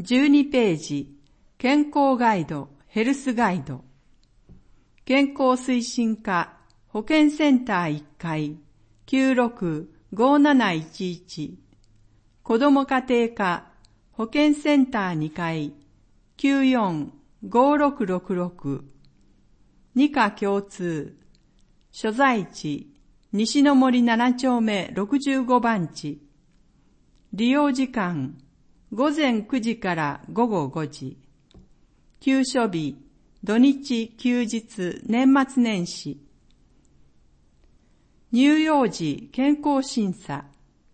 12ページ、健康ガイド、ヘルスガイド。健康推進課、保健センター1階、96-5711。子ども家庭科、保健センター2階、94-5666。二課共通。所在地、西の森7丁目65番地。利用時間、午前9時から午後5時。休所日、土日、休日、年末年始。乳幼児健康審査。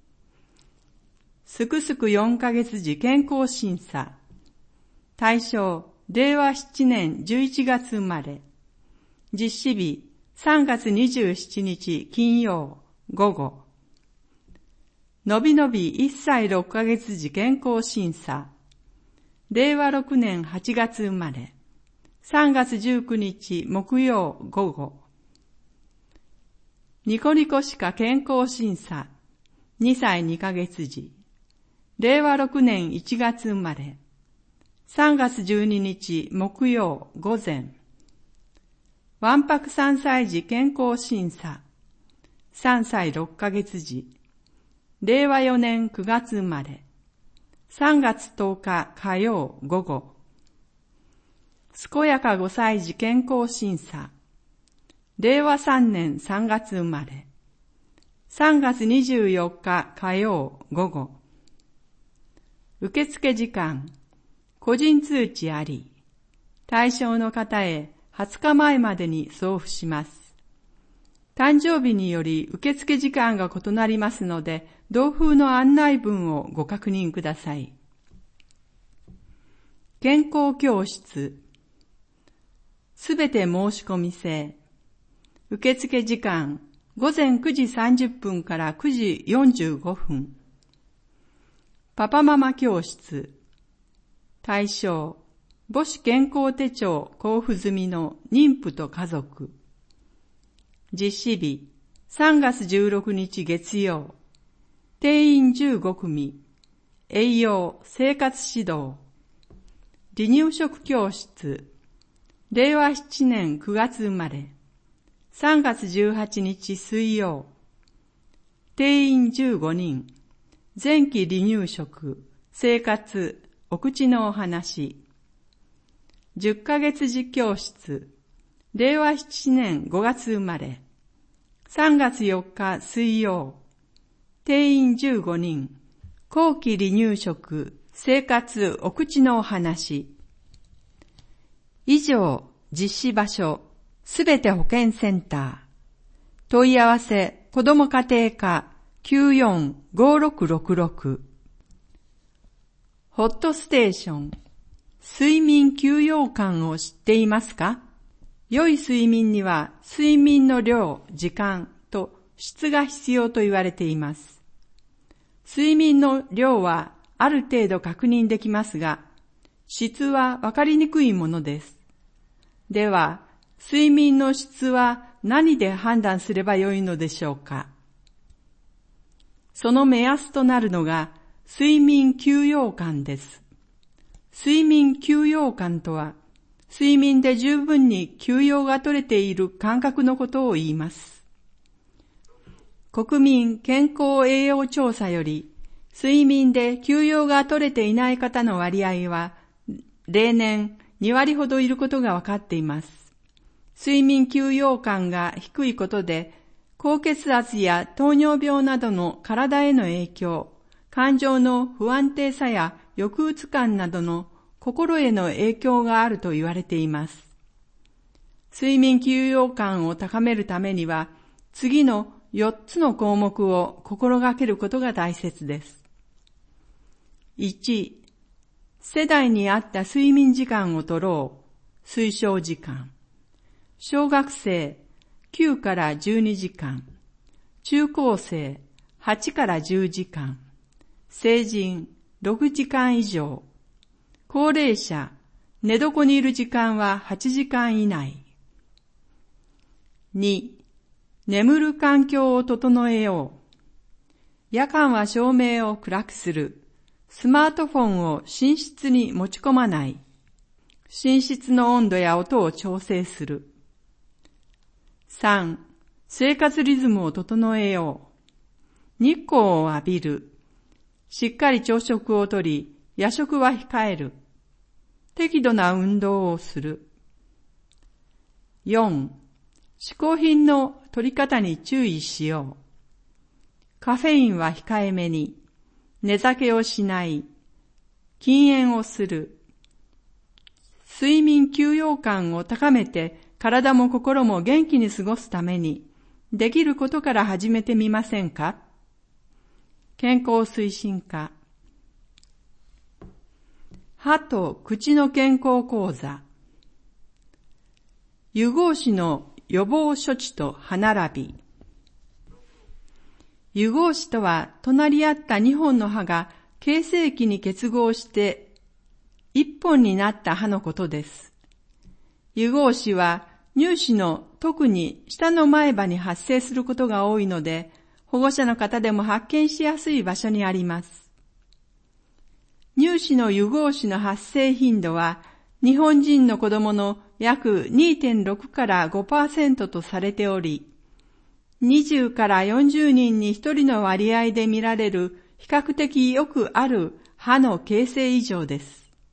すくすく4ヶ月時健康審査。対象、令和7年11月生まれ。実施日、3月27日金曜午後。のびのび1歳6ヶ月時健康審査。令和6年8月生まれ。3月19日木曜午後。ニコニコしか健康審査。2歳2ヶ月時。令和6年1月生まれ。3月12日木曜午前。わんぱく3歳児健康審査。3歳6ヶ月時。令和4年9月生まれ。3月10日火曜午後。健やか5歳児健康審査。令和3年3月生まれ。3月24日火曜午後。受付時間。個人通知あり。対象の方へ20日前までに送付します。誕生日により受付時間が異なりますので、同封の案内文をご確認ください。健康教室。すべて申し込み制。受付時間、午前9時30分から9時45分。パパママ教室。対象、母子健康手帳交付済みの妊婦と家族。実施日、3月16日月曜。定員15組。栄養、生活指導。離乳食教室。令和7年9月生まれ。3月18日水曜。定員15人。前期離乳食、生活、お口のお話。10ヶ月児教室。令和7年5月生まれ。3月4日水曜。定員15人。後期離乳食、生活、お口のお話。以上、実施場所、すべて保健センター。問い合わせ、子ども家庭科 94-5666。ホットステーション。睡眠休養感を知っていますか？良い睡眠には睡眠の量、時間と質が必要と言われています。睡眠の量はある程度確認できますが、質はわかりにくいものです。では、睡眠の質は何で判断すればよいのでしょうか？その目安となるのが睡眠休養感です。睡眠休養感とは、睡眠で十分に休養が取れている感覚のことを言います。国民健康栄養調査より、睡眠で休養が取れていない方の割合は、例年2割ほどいることが分かっています。睡眠休養感が低いことで、高血圧や糖尿病などの体への影響、感情の不安定さや抑うつ感などの心への影響があると言われています。睡眠休養感を高めるためには、次の4つの項目を心がけることが大切です。1、世代に合った睡眠時間を取ろう。推奨時間。小学生、9から12時間。中高生、8から10時間。成人、6時間以上。高齢者、寝床にいる時間は8時間以内。2、眠る環境を整えよう。夜間は照明を暗くする。 スマートフォンを寝室に持ち込まない。寝室の温度や音を調整する。3、生活リズムを整えよう。日光を浴びる。しっかり朝食をとり、夜食は控える。適度な運動をする。4、嗜好品の取り方に注意しよう。カフェインは控えめに、寝酒をしない、禁煙をする。睡眠休養感を高めて体も心も元気に過ごすために、できることから始めてみませんか？健康推進課。歯と口の健康講座。湯合歯の予防処置と歯並び。湯合歯とは、隣り合った2本の歯が形成期に結合して1本になった歯のことです。湯合歯は乳歯の特に下の前歯に発生することが多いので、保護者の方でも発見しやすい場所にあります。乳歯の湯合歯の発生頻度は、日本人の子供の約 2.6 から 5% とされており、20から40人に1人の割合で見られる比較的よくある歯の形成異常です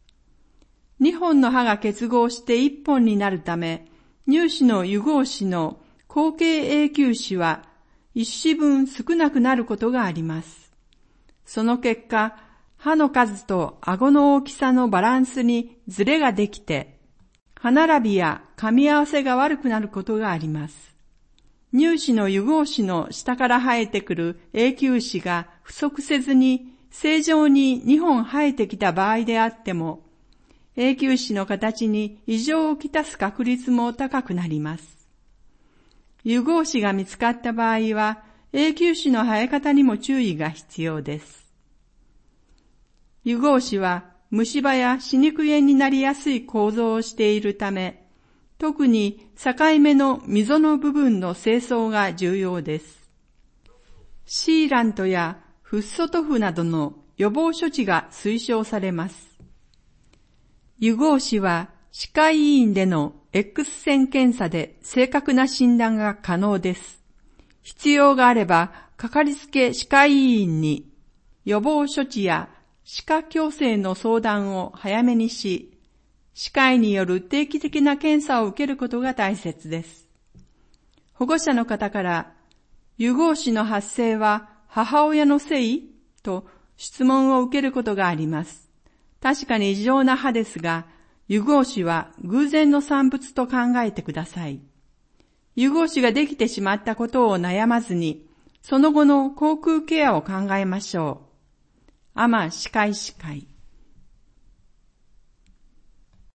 。2本の歯が結合して1本になるため、乳歯の湯合歯の後継永久歯は1歯分少なくなることがあります。その結果、歯の数と顎の大きさのバランスにズレができて、歯並びや噛み合わせが悪くなることがあります。乳歯の湯合歯の下から生えてくる永久歯が不足せずに正常に2本生えてきた場合であっても、永久歯の形に異常をきたす確率も高くなります。湯合歯が見つかった場合は、永久歯の生え方にも注意が必要です。湯合歯は虫歯や歯肉炎になりやすい構造をしているため、特に境目の溝の部分の清掃が重要です。シーラントやフッ素塗布などの予防処置が推奨されます。湯合歯は歯科医院での X 線検査で正確な診断が可能です。必要があれば、かかりつけ歯科医院に予防処置や歯科矯正の相談を早めにし、歯科医による定期的な検査を受けることが大切です。保護者の方から、湯合歯の発生は母親のせい？と質問を受けることがあります。確かに異常な歯ですが、湯合歯は偶然の産物と考えてください。湯合歯ができてしまったことを悩まずに、その後の口腔ケアを考えましょう。阿満歯科医師会。